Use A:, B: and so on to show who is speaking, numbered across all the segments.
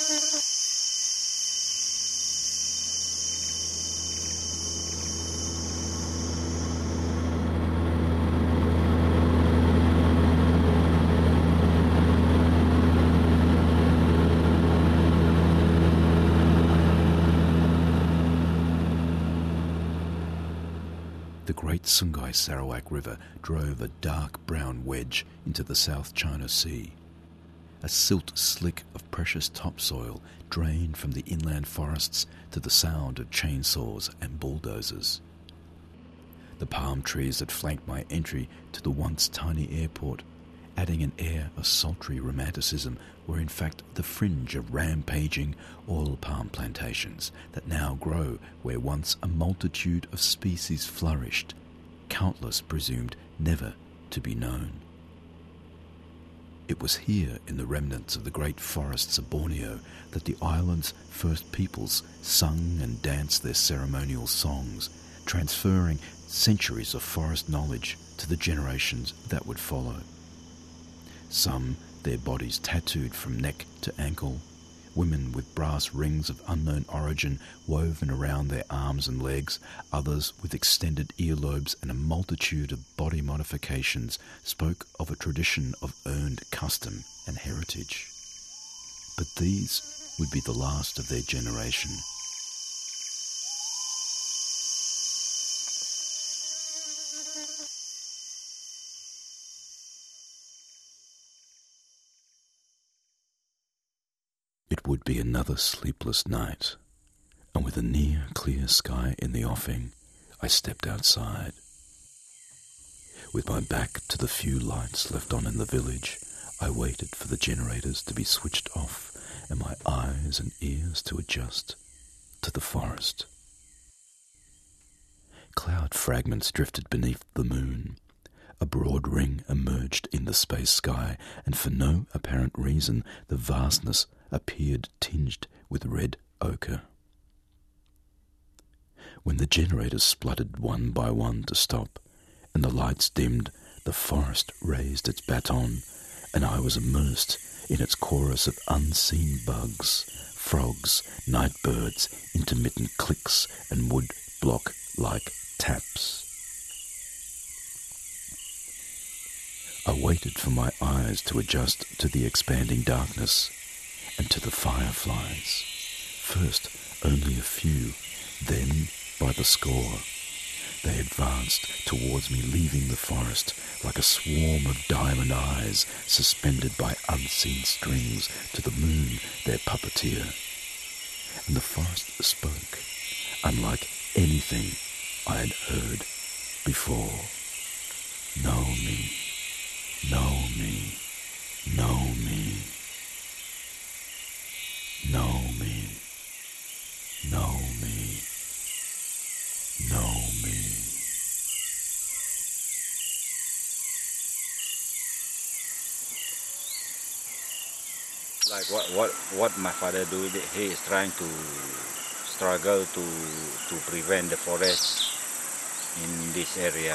A: The great Sungai Sarawak River drove a dark brown wedge into the South China Sea. A silt slick of precious topsoil drained from the inland forests to the sound of chainsaws and bulldozers. The palm trees that flanked my entry to the once tiny airport, adding an air of sultry romanticism, were in fact the fringe of rampaging oil palm plantations that now grow where once a multitude of species flourished, countless presumed never to be known. It was here in the remnants of the great forests of Borneo that the island's first peoples sung and danced their ceremonial songs, transferring centuries of forest knowledge to the generations that would follow. Some, their bodies tattooed from neck to ankle, women with brass rings of unknown origin woven around their arms and legs, others with extended earlobes and a multitude of body modifications, spoke of a tradition of earned custom and heritage. But these would be the last of their generation. It would be another sleepless night, and with a near clear sky in the offing, I stepped outside. With my back to the few lights left on in the village, I waited for the generators to be switched off and my eyes and ears to adjust to the forest. Cloud fragments drifted beneath the moon. A broad ring emerged in the space sky, and for no apparent reason the vastness appeared tinged with red ochre. When the generators spluttered one by one to stop, and the lights dimmed, the forest raised its baton, and I was immersed in its chorus of unseen bugs, frogs, night birds, intermittent clicks, and wood block-like taps. I waited for my eyes to adjust to the expanding darkness and to the fireflies. First, only a few, then by the score. They advanced towards me, leaving the forest like a swarm of diamond eyes suspended by unseen strings to the moon, their puppeteer. And the forest spoke, unlike anything I had heard before. Know me. Know me, know me, know me, know me, know me.
B: Like what my father do, he is trying to struggle to prevent the forest in this area.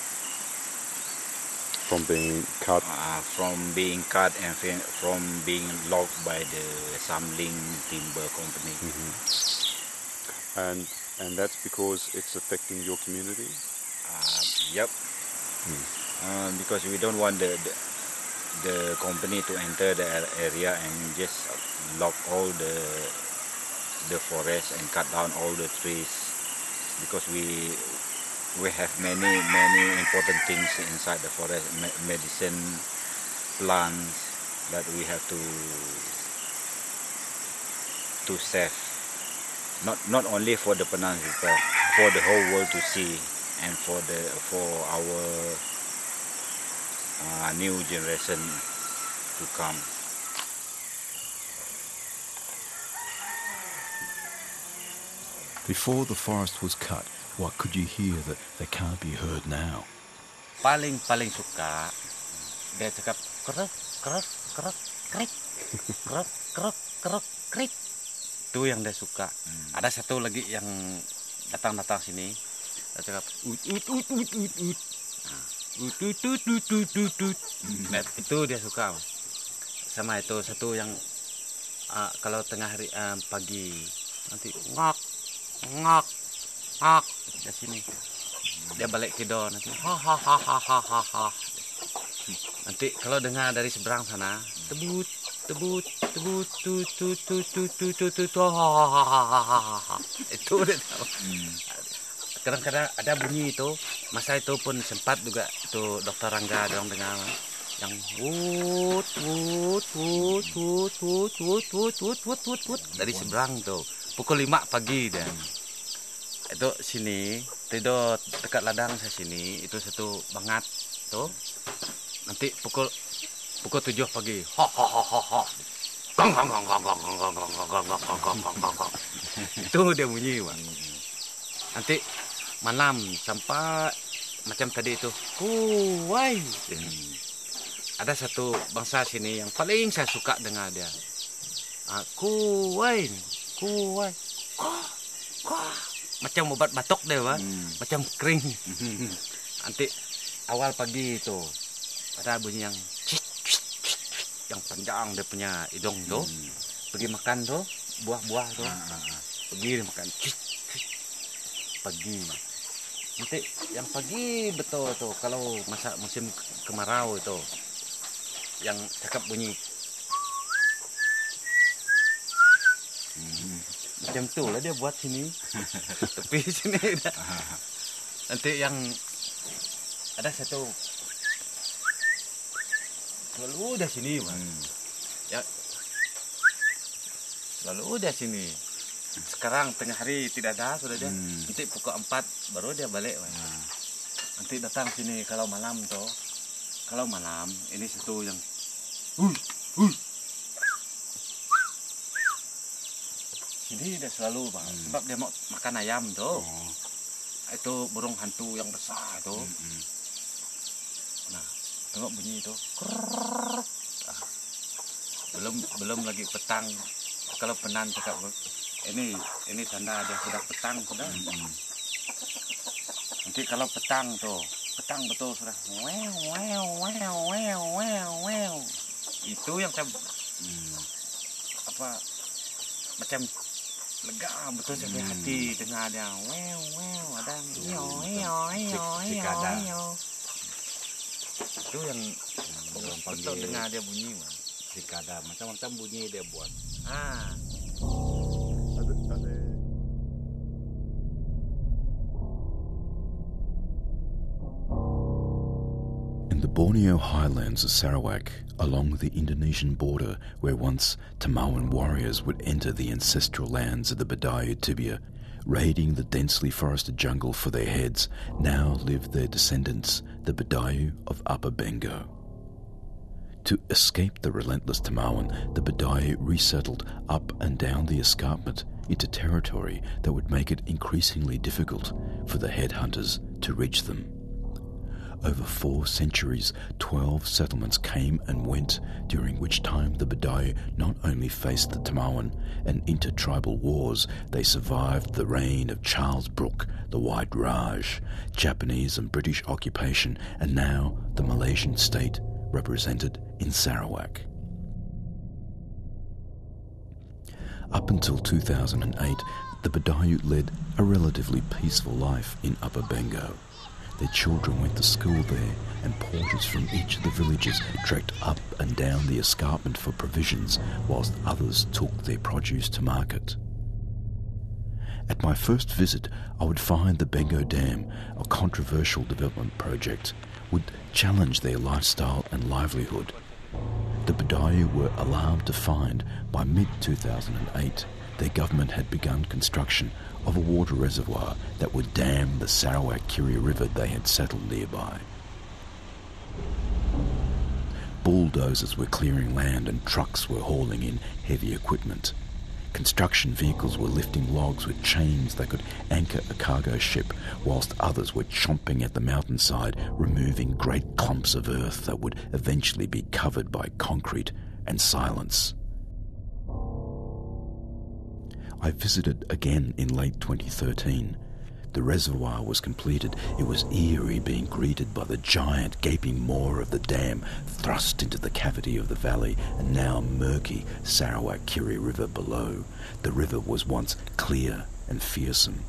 C: From being cut?
B: From being cut and from being logged by the Samling Timber Company.
C: Mm-hmm. And that's because it's affecting your community?
B: Yep. Because we don't want the company to enter the area and just log all the forest and cut down all the trees, because we have many important things inside the forest, medicine plants that we have to save. Not only for the Penang people, for the whole world to see, and for our new generation to come.
A: Before the forest was cut, what could you hear that can't be heard now?
B: Paling suka dia cakap kerek krik krik. Itu yang dia suka. Ada satu lagi yang datang sini, dia cakap ut. Nah, itu dia suka. Sama itu satu yang
D: kalau tengah hari pagi nanti ngak ngak ngak di sini. Dia balik tidur nanti ha ha ha ha ha ha ha. Nanti kalau dengar dari seberang sana tebut tebut tebut tut tut tut tut tut tut tut ha. Itu dia tahu. Kadang-kadang ada bunyi itu. Masa itu pun sempat juga itu Dokter Rangga dorong dengar yang wut wut wut wut wut wut wut wut wut wut wut dari seberang tuh. Pukul 5 pagi dia. Itu sini tidur dekat ladang saya sini itu satu bangat tuh. Nanti pukul 7 pagi. Ha ha ha ha ha. Gong gong gong gong gong gong gong gong gong gong gong gong. Itu dia bunyi, Bang. Nanti malam sampai macam tadi itu. Kuwai. Ada satu bangsa sini yang paling saya suka dengar dia. Kuwai. Kuwai. Macam obat batuk dia, Bang. Macam kering. Nanti awal pagi itu ada bunyi yang yang panjang dia punya hidung tuh. Pergi makan tuh buah-buah tuh. Pergi makan pagi. Nanti yang pagi betul tuh kalau masa musim kemarau itu yang cakap bunyi macam tu lah dia buat sini. Tapi sini dah. Nanti yang ada satu selalu udah sini, Bang. Ya. Selalu udah sini. Sekarang tengah hari tidak ada, sudah dia. Nanti pukul 4 baru dia balik, Bang. Nanti datang sini kalau malam tuh. Kalau malam ini satu yang sini dia selalu, Bang. Sebab dia mau makan ayam tuh. Itu burung hantu yang besar tuh. Nah, tengok bunyi itu. Belum lagi petang. Kalau penan cakap ini tanda dia sudah petang sudah. Nanti kalau petang tuh, petang betul sudah. Wow. Itu yang saya macam lega betul sampai hati dengar dia. Wow, ada cikada. Itu yang betul dengar dia bunyi, Bang.
B: Cikada macam-macam bunyi dia buat.
A: In the Borneo highlands of Sarawak, along the Indonesian border where once Tamawan warriors would enter the ancestral lands of the Badayu Tibia, raiding the densely forested jungle for their heads, now live their descendants, the Badayu of Upper Bengo. To escape the relentless Tamawan, the Badayu resettled up and down the escarpment into territory that would make it increasingly difficult for the headhunters to reach them. Over 4 centuries, 12 settlements came and went, during which time the Badayu not only faced the Tamawan and intertribal wars, they survived the reign of Charles Brooke, the White Raj, Japanese and British occupation, and now the Malaysian state represented in Sarawak. Up until 2008, the Badayu led a relatively peaceful life in Upper Bengo. Their children went to school there, and porters from each of the villages trekked up and down the escarpment for provisions, whilst others took their produce to market. At my first visit, I would find the Bengo Dam, a controversial development project, would challenge their lifestyle and livelihood. The Badayu were alarmed to find, by mid-2008, their government had begun construction of a water reservoir that would dam the Sarawak-Kiri River they had settled nearby. Bulldozers were clearing land and trucks were hauling in heavy equipment. Construction vehicles were lifting logs with chains that could anchor a cargo ship, whilst others were chomping at the mountainside, removing great clumps of earth that would eventually be covered by concrete and silence. I visited again in late 2013. the reservoir was completed, it was eerie being greeted by the giant gaping maw of the dam thrust into the cavity of the valley and now murky Sarawak Kiri River below. The river was once clear and fearsome.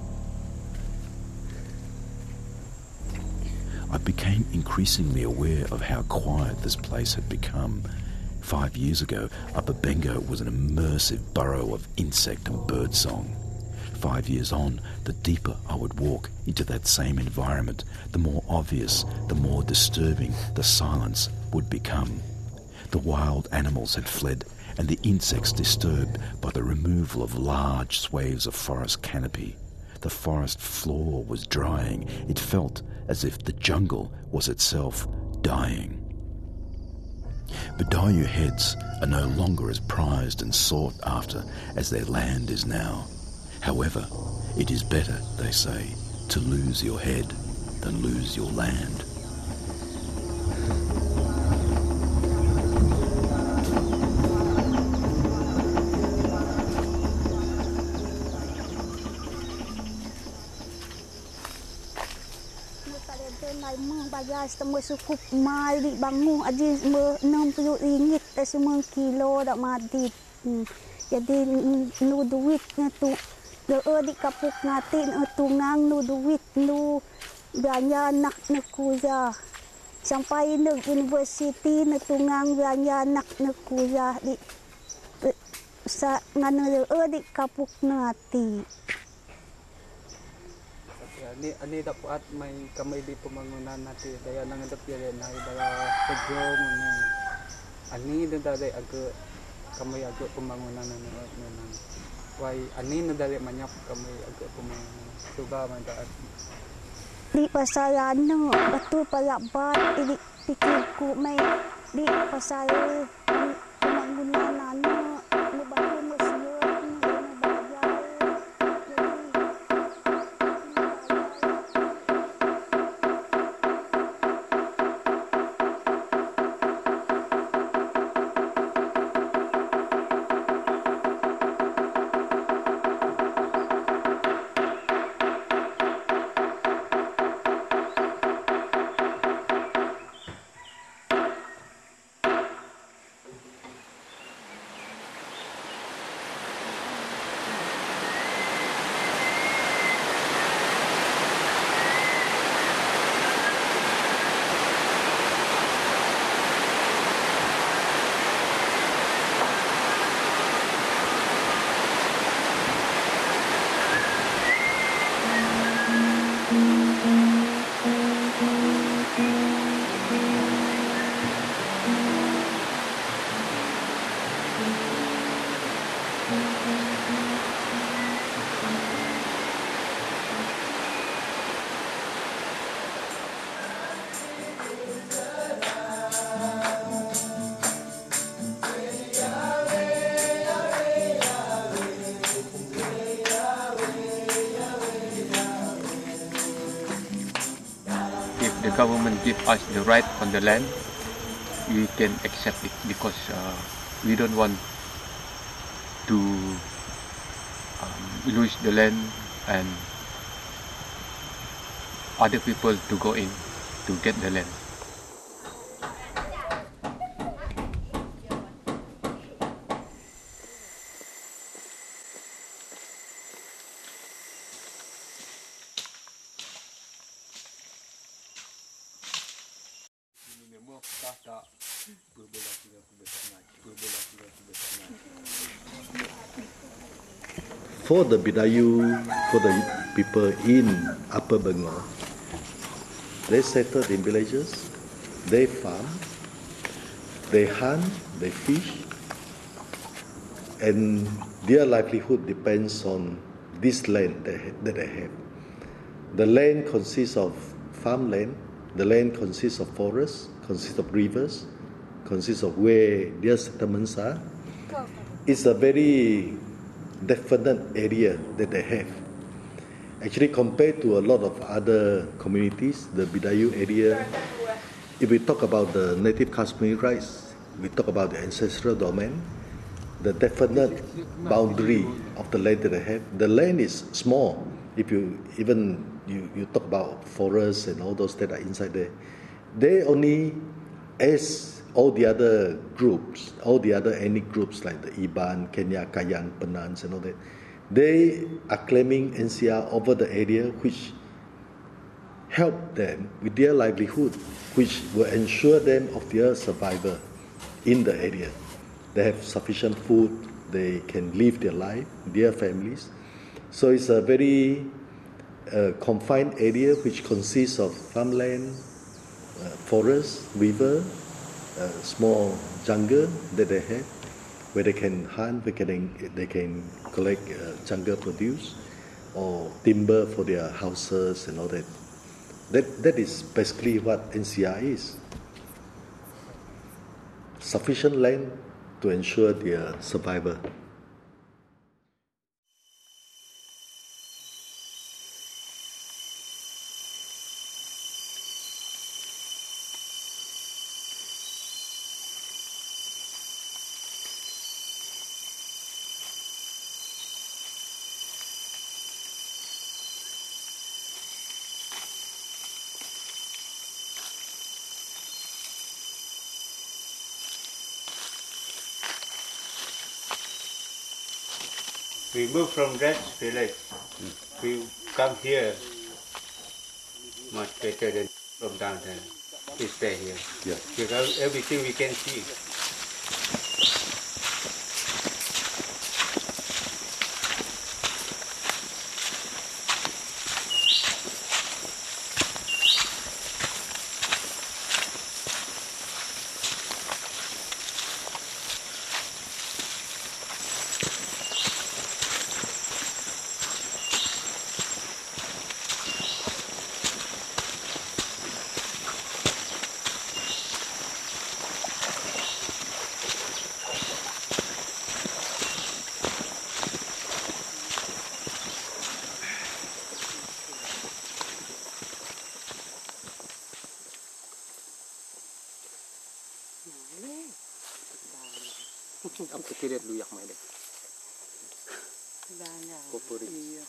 A: I became increasingly aware of how quiet this place had become. 5 years ago, Upper Bengo was an immersive burrow of insect and bird song. 5 years on, the deeper I would walk into that same environment, the more obvious, the more disturbing the silence would become. The wild animals had fled, and the insects disturbed by the removal of large swathes of forest canopy. The forest floor was drying. It felt as if the jungle was itself dying. Bidayuh heads are no longer as prized and sought after as their land is now. However, it is better, they say, to lose your head than lose your land.
E: Bayar semua cukup mai di bangun aja semua RM60 tak semua kilo dak mati. Jadi nu duitnya tu di kapuk ngati tungang nu duit nu belanja anak nu kuliah. Sampai nu universiti nu tungang belanja anak nu kuliah di sa nganu di kapuk ngati.
F: Ani dapat may kamay di pembangunan nanti daya nang adap ya na daya pejom ani dada agak kamay agak pembangunan nan wai ani nadali manyap kamay agak pembangunan coba mandaat
E: di pasaran no betul palabat di pikirku may di pasaran pembangunan ano bangun museum
G: The government give us the right on the land, we can accept it because we don't want to lose the land and other people to go in to get the land.
H: For the Bidayuh, for the people in Upper Bengal, they settled in villages, they farm, they hunt, they fish, and their livelihood depends on this land that they have. The land consists of farmland, the land consists of forests, consists of rivers, consists of where their settlements are. It's a very definite area that they have. Actually, compared to a lot of other communities, the Bidayuh area, if we talk about the native Kashmir rights, we talk about the ancestral domain, the definite boundary of the land that they have. The land is small, if you talk about forests and all those that are inside there, they only, as all the other groups, all the other ethnic groups like the Iban, Kenya, Kayan, Penans and all that, they are claiming NCR over the area which help them with their livelihood, which will ensure them of their survival in the area. They have sufficient food, they can live their life, their families. So it's a very confined area which consists of farmland, forest, river, small jungle that they have, where they can hunt, they can collect jungle produce or timber for their houses and all that. That is basically what NCR is. Sufficient land to ensure their survival.
I: We move from that village. We come here much better than from down there. We stay here.
C: Yeah.
I: Because everything we can see.
F: Ang ketiret luyak may dek. Kopori.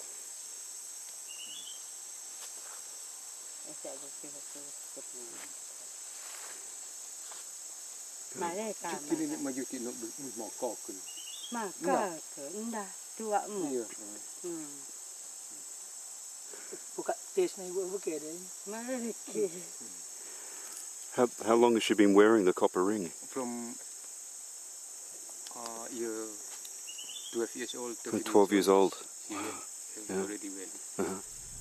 F: Kini ni maju ti no mo ko kun.
J: Ma ka nda tua mo.
F: Buka tes na ibu buke deh.
J: Mariki.
C: How long has she been wearing the copper ring?
F: From year 12 years old.
C: From 12 years old.
F: She already wearing.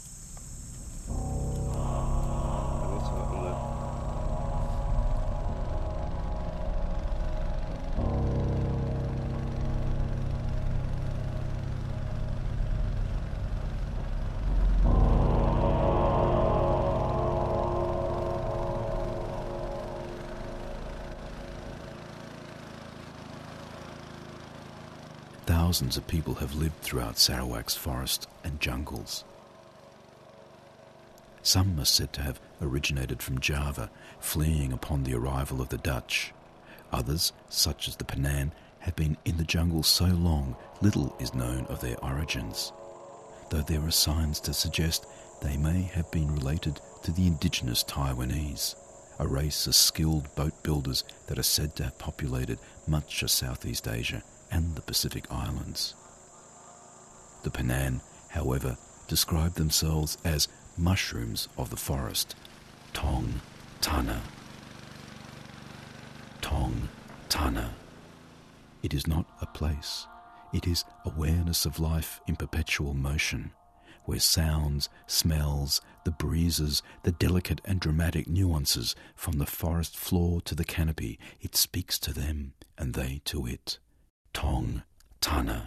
A: Thousands of people have lived throughout Sarawak's forest and jungles. Some are said to have originated from Java, fleeing upon the arrival of the Dutch. Others, such as the Penan, have been in the jungle so long little is known of their origins, though there are signs to suggest they may have been related to the indigenous Taiwanese, a race of skilled boat builders that are said to have populated much of Southeast Asia and the Pacific Islands. The Penan, however, describe themselves as mushrooms of the forest, Tong Tana. Tong Tana. It is not a place, it is awareness of life in perpetual motion, where sounds, smells, the breezes, the delicate and dramatic nuances from the forest floor to the canopy, it speaks to them and they to it. Tong Tana.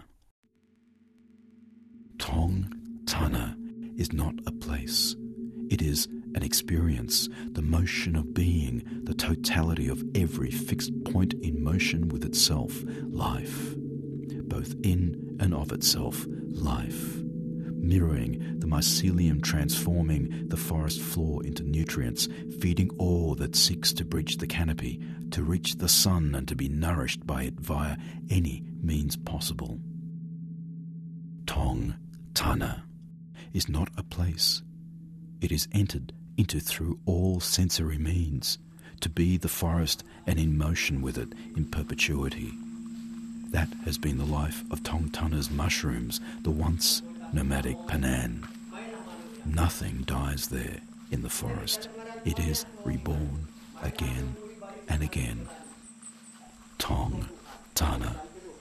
A: Tong Tana is not a place. It is an experience, the motion of being, the totality of every fixed point in motion with itself, life. Both in and of itself, life. Mirroring the mycelium transforming the forest floor into nutrients, feeding all that seeks to bridge the canopy, to reach the sun and to be nourished by it via any means possible. Tong Tana. is not a place. It is entered into through all sensory means, to be the forest and in motion with it in perpetuity. That has been the life of Tongtana's mushrooms, the once nomadic Panan. Nothing dies there in the forest. It is reborn again and again. Tong Tana.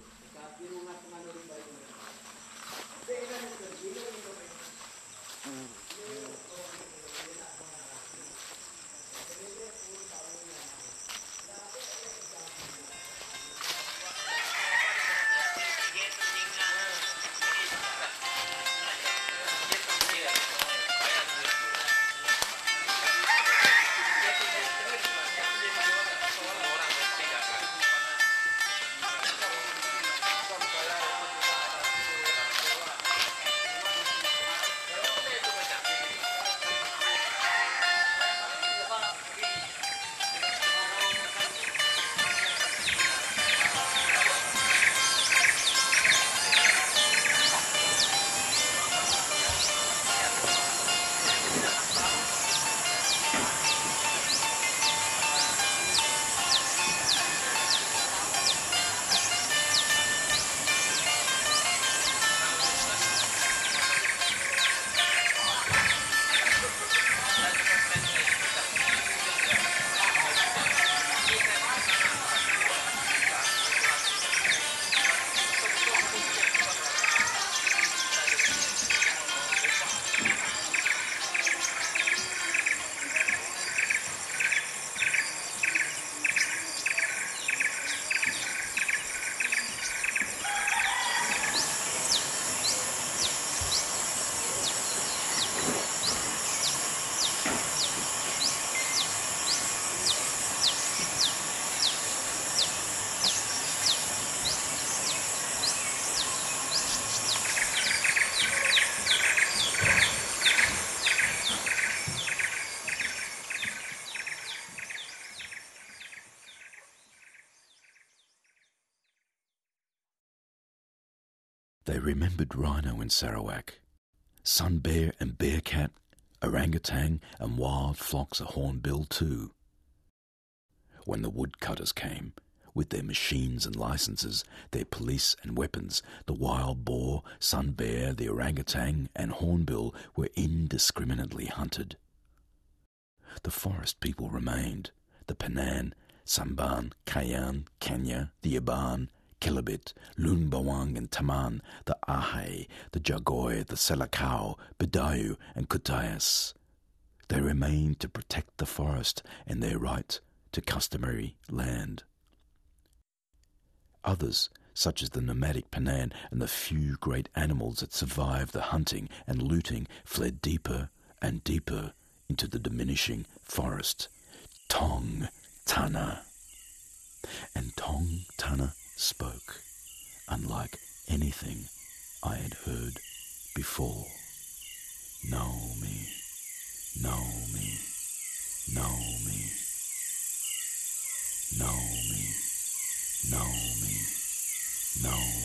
A: They remembered rhino in Sarawak, sun bear and bear cat, orangutan and wild flocks of hornbill too. When the woodcutters came, with their machines and licenses, their police and weapons, the wild boar, sun bear, the orangutan and hornbill were indiscriminately hunted. The forest people remained, the Panan, Samban, Kayan, Kenya, the Yaban, Kelabit, Lun Bawang and Taman, the Ahai, the Jagoy, the Selakau, Bidayu and Kutayas. They remained to protect the forest and their right to customary land. Others, such as the nomadic Panan and the few great animals that survived the hunting and looting, fled deeper and deeper into the diminishing forest. Tong Tana. And Tong Tana spoke, unlike anything I had heard before. Know me, know me, know me, know me, know me, know me.